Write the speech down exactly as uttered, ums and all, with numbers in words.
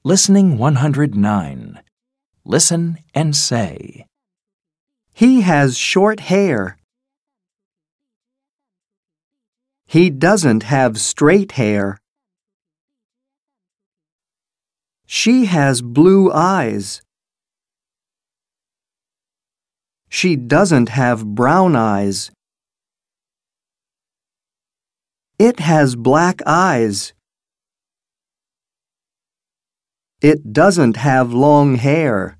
Listening one hundred nine. Listen and say. He has short hair. He doesn't have straight hair. She has blue eyes. She doesn't have brown eyes. It has black eyes. It doesn't have long hair.